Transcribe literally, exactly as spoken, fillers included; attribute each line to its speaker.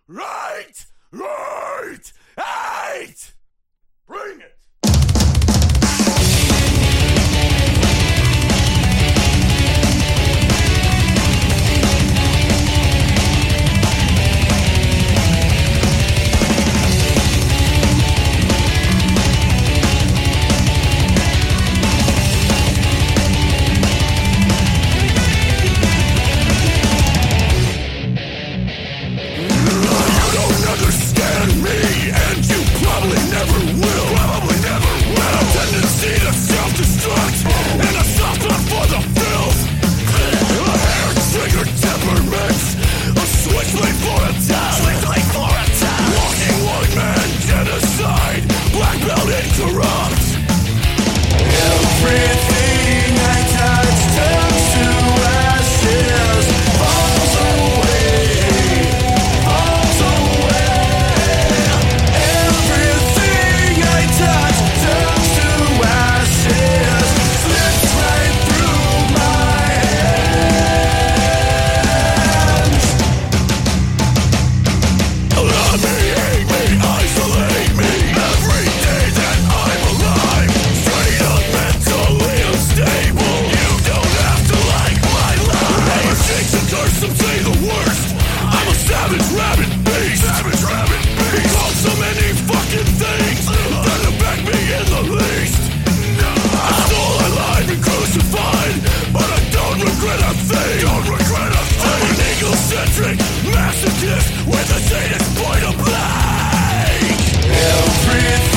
Speaker 1: right, right, eight. Bring it. Understand me, and you probably never will. Probably never will. A tendency to self-destruct, and a soft spot for the filth. A hair-triggered temperament, a switchblade for attack. Switchblade for attack. Walking white man genocide, black belt incorrupt. Everything I touch turns to ashes, falls away. Some say the worst. I'm a savage rabbit beast. Savage rabbit beast. Called so many fucking things that affect me in the least. I'm still alive and crucified, but I don't regret a thing. Don't regret a thing. I'm an egocentric masochist with a sadist point of blank. Everything